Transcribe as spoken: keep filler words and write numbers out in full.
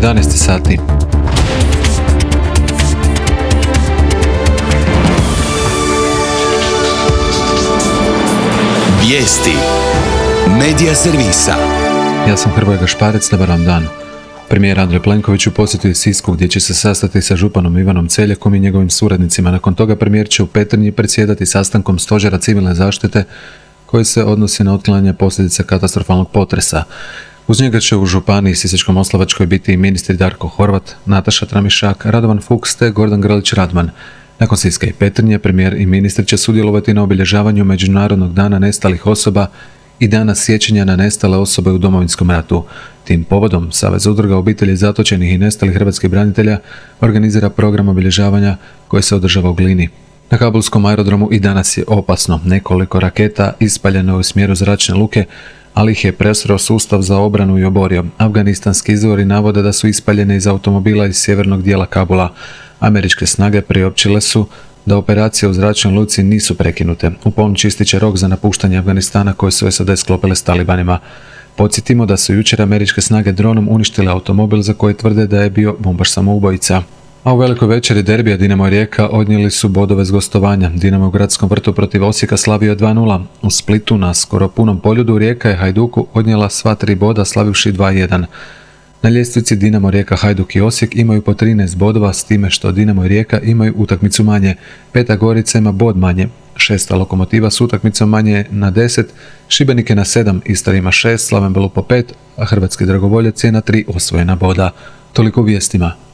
jedanaest sati. Vijesti Medija servisa. Ja sam Hrvoje Gašparec, dobar vam dan. Premijer Andrej Plenković u posjetu je Sisku gdje će se sastati sa županom Ivanom Celjakom i njegovim suradnicima. Nakon toga premijer će u Petrinji predsjedati sastankom Stožera civilne zaštite koji se odnosi na otklanjanje posljedica katastrofalnog potresa. Uz njega će u županiji Sisačko-moslavačkoj biti i ministri Darko Horvat, Nataša Tramišak, Radovan Fuchs te Gordan Grlić Radman. Nakon Siska i Petrinje, premijer i ministri će sudjelovati na obilježavanju Međunarodnog dana nestalih osoba i dana sjećanja na nestale osobe u Domovinskom ratu. Tim povodom Savez udruga obitelji zatočenih i nestalih hrvatskih branitelja organizira program obilježavanja koji se održava u Glini. Na kabulskom aerodromu i danas je opasno. Nekoliko raketa ispaljeno je u smjeru zračne luke, ali ih je presreo sustav za obranu i oborio. Afganistanski izvori navode da su ispaljene iz automobila iz sjevernog dijela Kabula. Američke snage priopćile su da operacije u zračnoj luci nisu prekinute. U ponoć ističe rok za napuštanje Afganistana koje su S A D sklopile s talibanima. Podsjetimo da su jučer američke snage dronom uništile automobil za koje tvrde da je bio bombaš samoubojica. A u velikoj večeri derbija Dinamo i Rijeka odnijeli su bodove s gostovanja. Dinamo u Gradskom vrtu protiv Osijeka slavio dva nula. U Splitu na skoro punom poljudu Rijeka je Hajduku odnijela sva tri boda slavivši dva jedan. Na ljestvici Dinamo, Rijeka, Hajduk i Osijek imaju po trinaest bodova, s time što Dinamo i Rijeka imaju utakmicu manje. Peta Gorica ima bod manje. Šesta Lokomotiva s utakmicom manje na deset, Šibenik je na sedam, Istra ima šest, Slaven Belupo pet, a hrvatski dragovoljac je na tri osvojena boda. Toliko u vijestima.